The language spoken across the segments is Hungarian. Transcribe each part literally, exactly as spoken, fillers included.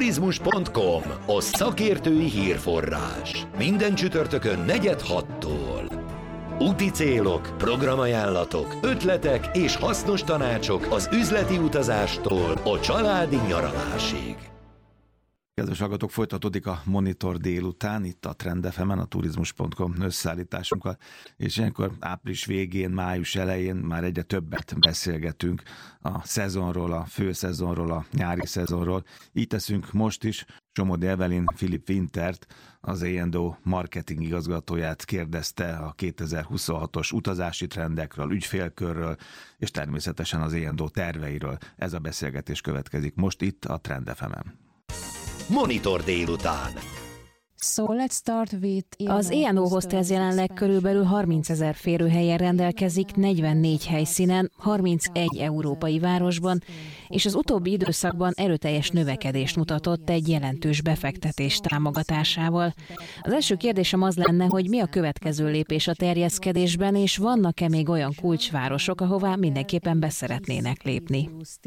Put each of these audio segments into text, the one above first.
turizmus pont com, a szakértői hírforrás. Minden csütörtökön negyed hattól. Úti célok, programajánlatok, ötletek és hasznos tanácsok az üzleti utazástól a családi nyaralásig. Kedves hallgatók, folytatódik a Monitor délután, itt a Trend ef emen, a turizmus pont com összeállításunkkal, és ilyenkor április végén, május elején már egyre többet beszélgetünk a szezonról, a főszezonról, a nyári szezonról. Így teszünk most is. Somodi Evelyn Philip Wintert, az á és o marketing igazgatóját kérdezte a kétezer-huszonhatos utazási trendekről, ügyfélkörről, és természetesen az á és o terveiről. Ez a beszélgetés következik most itt a Trend ef emen. Monitor délután. So let's start with Az á és o Hostels jelenleg körülbelül harmincezer férőhelyen rendelkezik, negyvennégy helyszínen, harmincegy európai városban, és az utóbbi időszakban erőteljes növekedést mutatott egy jelentős befektetés támogatásával. Az első kérdésem az lenne, hogy mi a következő lépés a terjeszkedésben, és vannak-e még olyan kulcsvárosok, ahová mindenképpen beszeretnének lépni?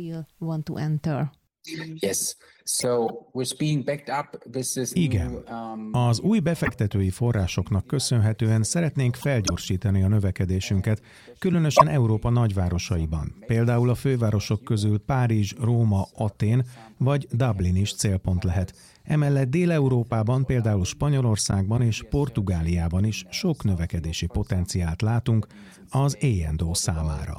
Yes. So we're being backed up with this Igen. new, um... Az új befektetői forrásoknak köszönhetően szeretnénk felgyorsítani a növekedésünket, különösen Európa nagyvárosaiban. Például a fővárosok közül Párizs, Róma, Atén vagy Dublin is célpont lehet. Emellett Dél-Európában, például Spanyolországban és Portugáliában is sok növekedési potenciált látunk az á és o számára.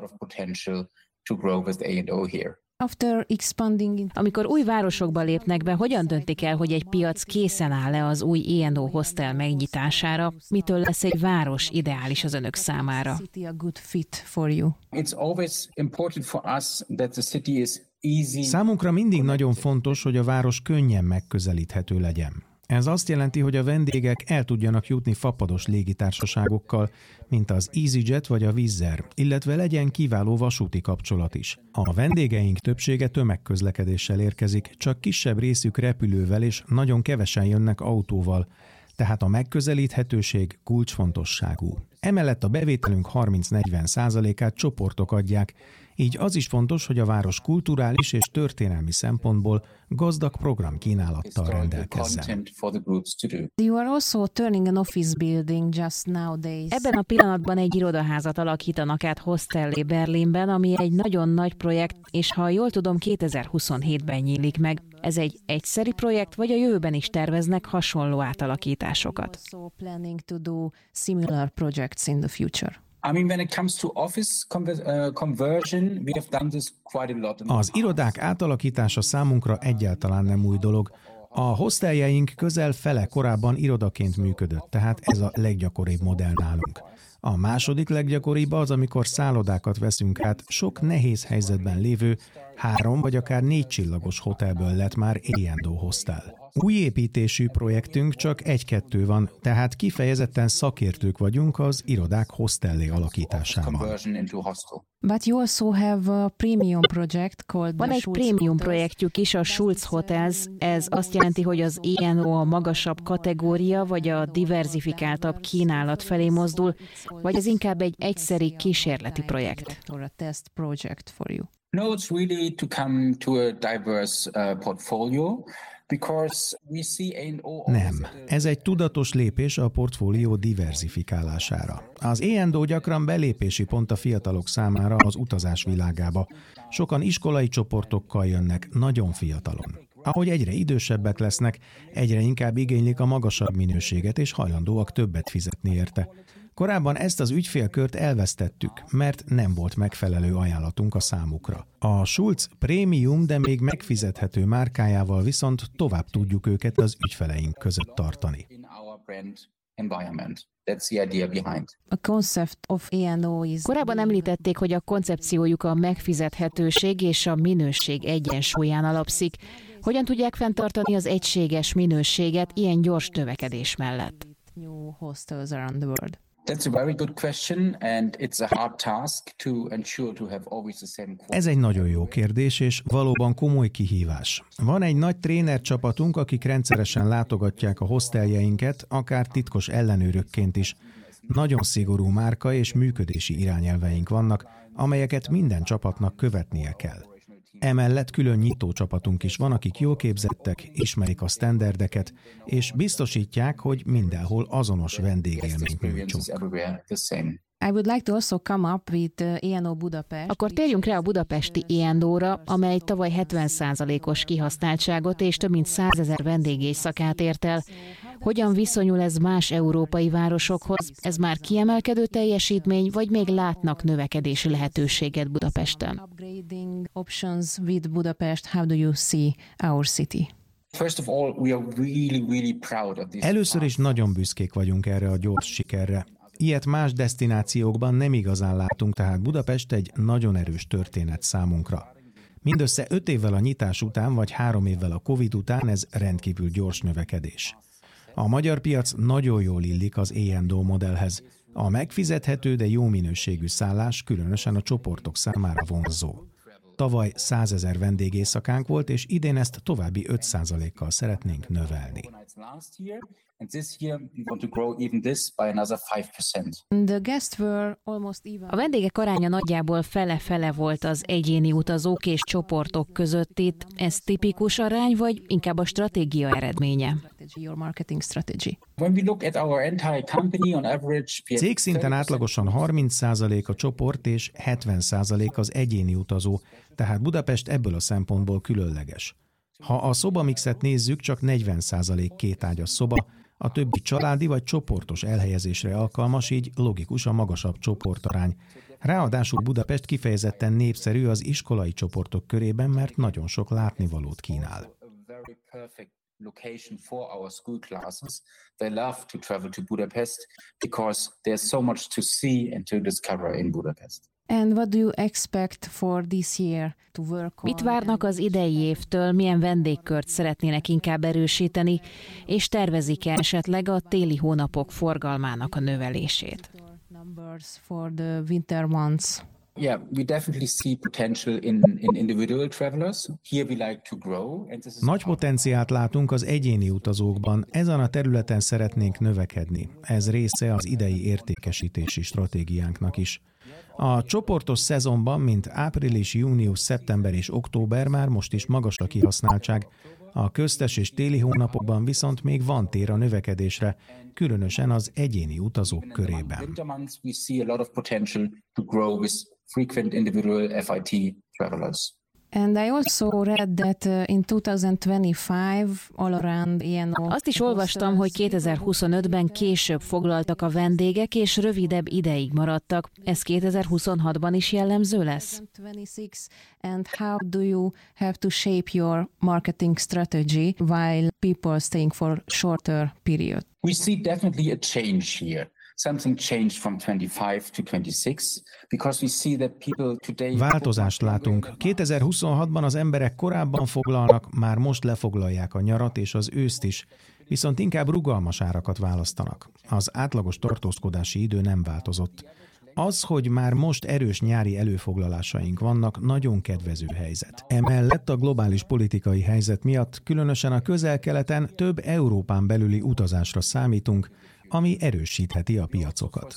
Amikor új városokba lépnek be, hogyan döntik el, hogy egy piac készen áll-e az új á és o hostel megnyitására? Mitől lesz egy város ideális az önök számára? Számunkra mindig nagyon fontos, hogy a város könnyen megközelíthető legyen. Ez azt jelenti, hogy a vendégek el tudjanak jutni fapados légitársaságokkal, mint az EasyJet vagy a Wizz Air, illetve legyen kiváló vasúti kapcsolat is. A vendégeink többsége tömegközlekedéssel érkezik, csak kisebb részük repülővel és nagyon kevesen jönnek autóval, tehát a megközelíthetőség kulcsfontosságú. Emellett a bevételünk harminc-negyven százalékát csoportok adják, így az is fontos, hogy a város kulturális és történelmi szempontból gazdag programkínálattal rendelkezzen. Ebben a pillanatban egy irodaházat alakítanak át hostellé Berlinben, ami egy nagyon nagy projekt, és ha jól tudom, kétezer-huszonhétben nyílik meg. Ez egy egyszeri projekt, vagy a jövőben is terveznek hasonló átalakításokat? Az irodák átalakítása számunkra egyáltalán nem új dolog. A hosteljeink közel fele korábban irodaként működött, tehát ez a leggyakoribb modell nálunk. A második leggyakoribb az, amikor szállodákat veszünk át, sok nehéz helyzetben lévő három vagy akár négy csillagos hotelből lett már á és o hostel. Új építésű projektünk csak egy-kettő van, tehát kifejezetten szakértők vagyunk az irodák hostellé alakításában. But you also have a premium project called Van egy prémium projektjük is, a Schulz Hotels. Ez azt jelenti, hogy az á és o a magasabb kategória, vagy a diverzifikáltabb kínálat felé mozdul, vagy ez inkább egy egyszeri kísérleti projekt? No, it's really to come to a diverse uh, portfolio. Nem, ez egy tudatos lépés a portfólió diverzifikálására. Az á és o gyakran belépési pont a fiatalok számára az utazás világába. Sokan iskolai csoportokkal jönnek, nagyon fiatalon. Ahogy egyre idősebbek lesznek, egyre inkább igénylik a magasabb minőséget, és hajlandóak többet fizetni érte. Korábban ezt az ügyfélkört elvesztettük, mert nem volt megfelelő ajánlatunk a számukra. A Schulz prémium, de még megfizethető márkájával viszont tovább tudjuk őket az ügyfeleink között tartani. Korábban említették, hogy a koncepciójuk a megfizethetőség és a minőség egyensúlyán alapszik. Hogyan tudják fenntartani az egységes minőséget ilyen gyors növekedés mellett? That's a very good question, and it's a hard task to ensure to have always the same quality. Ez egy nagyon jó kérdés, és valóban komoly kihívás. Van egy nagy trénercsapatunk, akik rendszeresen látogatják a hosteljeinket, akár titkos ellenőrökként is. Nagyon szigorú márka és működési irányelveink vannak, amelyeket minden csapatnak követnie kell. Emellett külön nyitócsapatunk is van, akik jól képzettek, ismerik a sztenderdeket, és biztosítják, hogy mindenhol azonos vendégélményt nyújtsunk. I would like to also come up with E N O Budapest. Akkor térjünk rá a budapesti E N O-ra, amely tavaly hetven százalékos kihasználtságot és több mint százezer vendégészakát ért el. Hogyan viszonyul ez más európai városokhoz? Ez már kiemelkedő teljesítmény, vagy még látnak növekedési lehetőséget Budapesten? Upgrading options with Budapest. How do you see our city? First of all, we are really, really proud of this. Először is nagyon büszkék vagyunk erre a gyors sikerre. Ilyet más desztinációkban nem igazán látunk, tehát Budapest egy nagyon erős történet számunkra. Mindössze öt évvel a nyitás után, vagy három évvel a Covid után ez rendkívül gyors növekedés. A magyar piac nagyon jól illik az E N O modellhez. A megfizethető, de jó minőségű szállás különösen a csoportok számára vonzó. Tavaly százezer vendégészakánk volt, és idén ezt további öt százalékkal szeretnénk növelni. A vendégek aránya nagyjából fele-fele volt az egyéni utazók és csoportok között itt. Ez tipikus arány, vagy inkább a stratégia eredménye? Cégszinten átlagosan harminc százalék a csoport és hetven százalék az egyéni utazó, tehát Budapest ebből a szempontból különleges. Ha a szobamixet nézzük, csak negyven százalék kétágyas szoba, a többi családi vagy csoportos elhelyezésre alkalmas, így logikus a magasabb csoportarány. Ráadásul Budapest kifejezetten népszerű az iskolai csoportok körében, mert nagyon sok látnivalót kínál. Location for our school classes. They love to travel to Budapest because there's so much to see and to discover in Budapest. And what do you expect for this year to work on? Mit várnak az idei évtől, milyen vendégkört szeretnének inkább erősíteni, és tervezik-e esetleg a téli hónapok forgalmának a növelését? Numbers for the winter months. Yeah, we definitely see potential in, in individual travelers. Here we like to grow. And this is Nagy potenciált látunk az egyéni utazókban, ezen a területen szeretnénk növekedni. Ez része az idei értékesítési stratégiánknak is. A csoportos szezonban, mint április, június, szeptember és október már most is magas a kihasználtság, a köztes és téli hónapokban viszont még van tér a növekedésre, különösen az egyéni utazók körében. And I also read that in twenty twenty-five all around E N O. Azt is olvastam, hogy kétezer-huszonötben később foglaltak a vendégek, és rövidebb ideig maradtak. Ez kétezer-huszonhatban is jellemző lesz? And how do you have to shape your marketing strategy while people staying for shorter period? We see definitely a change here. Something changed from twenty-five to twenty-six because we see that people today. Változást látunk. kétezer-huszonhatban az emberek korábban foglalnak, már most lefoglalják a nyarat és az őszt is, viszont inkább rugalmas árakat választanak. Az átlagos tartózkodási idő nem változott. Az, hogy már most erős nyári előfoglalásaink vannak, nagyon kedvező helyzet. Emellett a globális politikai helyzet miatt, különösen a Közel-Keleten több Európán belüli utazásra számítunk, ami erősítheti a piacokat.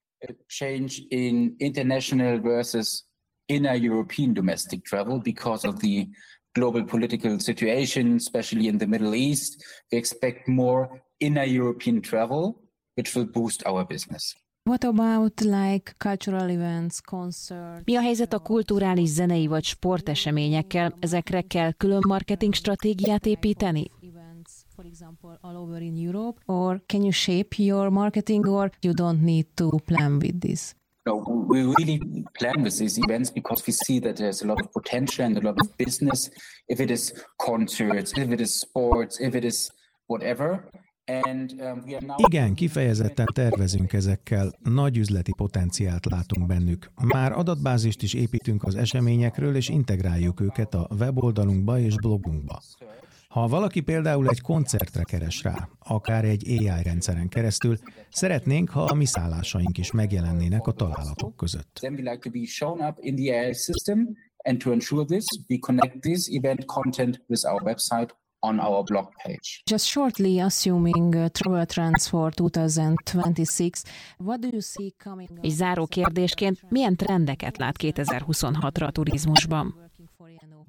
Change in international versus inner European domestic travel because of the global political situation, especially in the Middle East. We expect more inner European travel, which will boost our business. What about like cultural events, concerts? Mi a helyzet a kulturális, zenei vagy sporteseményekkel? Ezekre kell külön marketing stratégiát építeni? For example, all over in Europe, or can you shape your marketing, or you don't need to plan with this? No, we really plan with these events because we see that there's a lot of potential and a lot of business. If it is concerts, if it is sports, if it is whatever. And, um, we are now... Igen, kifejezetten tervezünk ezekkel, nagy üzleti potenciált látunk bennük. Már adatbázist is építünk az eseményekről, és integráljuk őket a weboldalunkba és blogunkba. Ha valaki például egy koncertre keres rá, akár egy á i rendszeren keresztül, szeretnénk, ha a mi szállásaink is megjelennének a találatok között. Then we like to be shown up in the á i system, and to ensure this, we connect this event content with our website on our blog page. Just shortly assuming uh, travel trends for twenty twenty-six, what do you see coming up? És záró kérdésként, milyen trendeket lát kétezer-huszonhatra a turizmusban?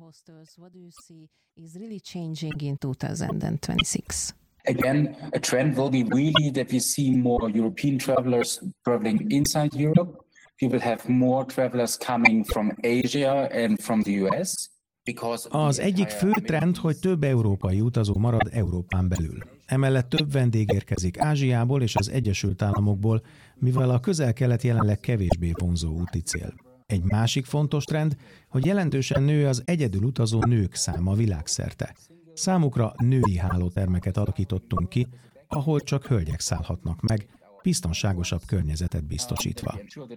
hostels, what do you see is really changing in twenty twenty-six? Again, a trend will be really that we see more European travelers traveling inside Europe. We will have more travelers coming from Asia and from the U S. Az egyik fő trend, hogy több európai utazó marad Európán belül. Emellett több vendég érkezik Ázsiából és az Egyesült Államokból, mivel a Közel-Kelet jelenleg kevésbé vonzó úti cél. Egy másik fontos trend, hogy jelentősen nő az egyedül utazó nők száma világszerte. Számukra női hálótermeket alakítottunk ki, ahol csak hölgyek szállhatnak meg, biztonságosabb környezetet biztosítva.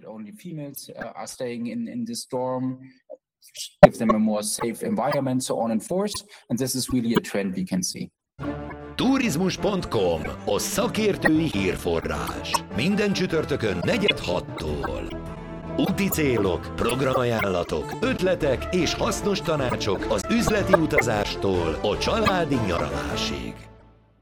Give them a more safe environment, so on and forth, and this is really a trend we can see. Turizmus pont com, a szakértői hírforrás. Minden csütörtökön negyed hattól. Úti célok, programajánlatok, ötletek és hasznos tanácsok az üzleti utazástól a családi nyaralásig.